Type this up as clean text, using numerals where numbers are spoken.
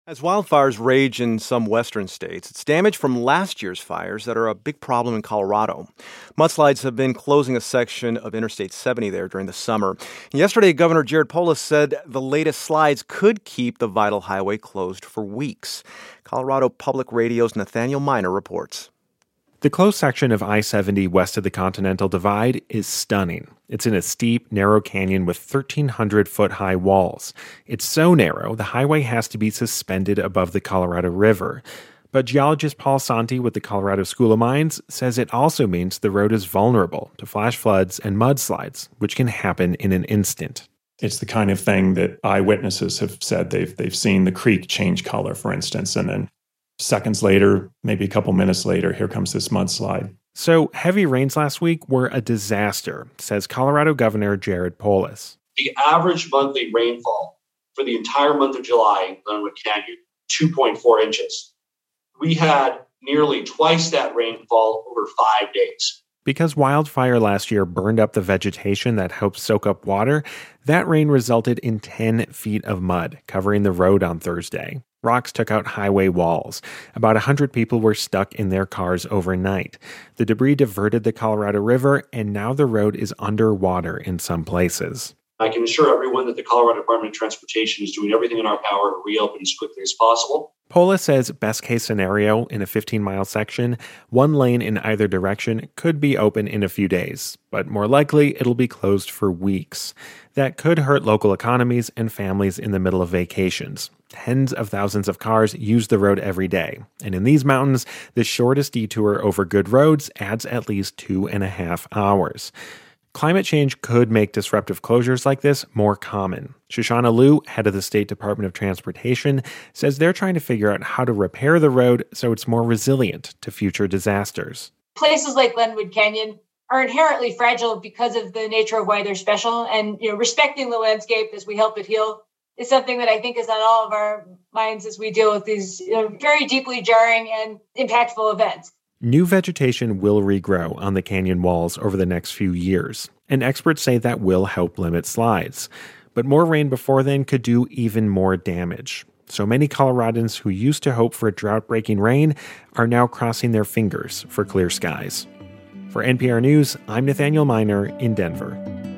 As wildfires rage in some western states, it's damage from last year's fires that are a big problem in Colorado. Mudslides have been closing a section of Interstate 70 there during the summer. Yesterday, Governor Jared Polis said the latest slides could keep the vital highway closed for weeks. Colorado Public Radio's Nathaniel Miner reports. The closed section of I-70 west of the Continental Divide is stunning. It's in a steep, narrow canyon with 1,300-foot-high walls. It's so narrow, the highway has to be suspended above the Colorado River. But geologist Paul Santi with the Colorado School of Mines says it also means the road is vulnerable to flash floods and mudslides, which can happen in an instant. It's the kind of thing that eyewitnesses have said they've seen the creek change color, for instance, and then seconds later, maybe a couple minutes later, here comes this mudslide. So heavy rains last week were a disaster, says Colorado Governor Jared Polis. The average monthly rainfall for the entire month of July in Glenwood Canyon, 2.4 inches. We had nearly twice that rainfall over 5 days. Because wildfire last year burned up the vegetation that helps soak up water, that rain resulted in 10 feet of mud covering the road on Thursday. Rocks took out highway walls. About 100 people were stuck in their cars overnight. The debris diverted the Colorado River, and now the road is underwater in some places. I can assure everyone that the Colorado Department of Transportation is doing everything in our power to reopen as quickly as possible. Polis says best case scenario in a 15-mile section, one lane in either direction could be open in a few days, but more likely it'll be closed for weeks. That could hurt local economies and families in the middle of vacations. Tens of thousands of cars use the road every day, and in these mountains, the shortest detour over good roads adds at least 2.5 hours. Climate change could make disruptive closures like this more common. Shoshana Liu, head of the State Department of Transportation, says they're trying to figure out how to repair the road so it's more resilient to future disasters. Places like Glenwood Canyon are inherently fragile because of the nature of why they're special. And, respecting the landscape as we help it heal is something that I think is on all of our minds as we deal with these very deeply jarring and impactful events. New vegetation will regrow on the canyon walls over the next few years, and experts say that will help limit slides. But more rain before then could do even more damage. So many Coloradans who used to hope for drought-breaking rain are now crossing their fingers for clear skies. For NPR News, I'm Nathaniel Miner in Denver.